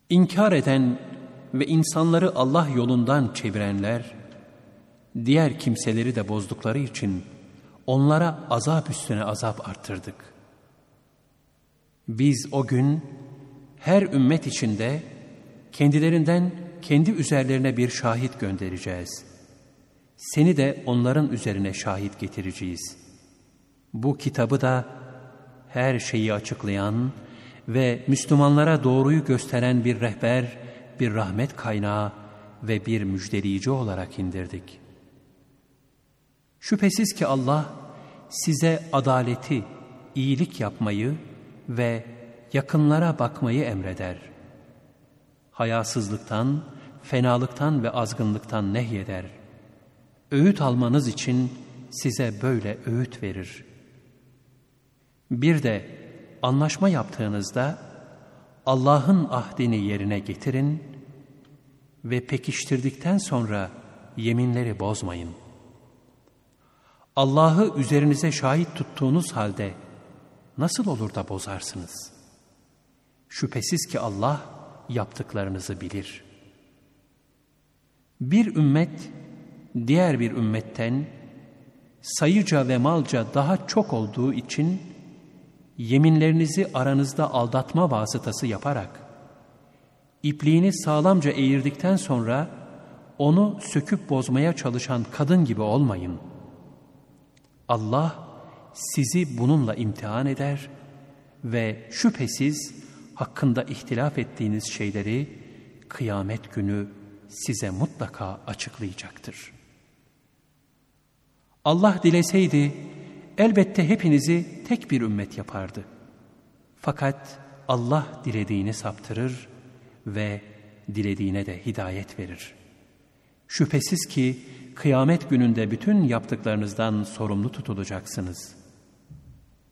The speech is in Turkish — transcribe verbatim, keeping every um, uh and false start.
İnkar eden ve insanları Allah yolundan çevirenler, diğer kimseleri de bozdukları için onlara azap üstüne azap arttırdık. Biz o gün her ümmet içinde kendilerinden kendi üzerlerine bir şahit göndereceğiz. Seni de onların üzerine şahit getireceğiz. Bu kitabı da her şeyi açıklayan ve Müslümanlara doğruyu gösteren bir rehber, bir rahmet kaynağı ve bir müjdeleyici olarak indirdik. Şüphesiz ki Allah size adaleti, iyilik yapmayı ve yakınlara bakmayı emreder. Hayasızlıktan, fenalıktan ve azgınlıktan nehyeder. Öğüt almanız için size böyle öğüt verir. Bir de anlaşma yaptığınızda Allah'ın ahdini yerine getirin ve pekiştirdikten sonra yeminleri bozmayın. Allah'ı üzerinize şahit tuttuğunuz halde nasıl olur da bozarsınız? Şüphesiz ki Allah yaptıklarınızı bilir. Bir ümmet diğer bir ümmetten sayıca ve malca daha çok olduğu için yeminlerinizi aranızda aldatma vasıtası yaparak ipliğini sağlamca eğirdikten sonra onu söküp bozmaya çalışan kadın gibi olmayın. Allah sizi bununla imtihan eder ve şüphesiz hakkında ihtilaf ettiğiniz şeyleri kıyamet günü size mutlaka açıklayacaktır. Allah dileseydi elbette hepinizi tek bir ümmet yapardı. Fakat Allah dilediğini saptırır ve dilediğine de hidayet verir. Şüphesiz ki kıyamet gününde bütün yaptıklarınızdan sorumlu tutulacaksınız.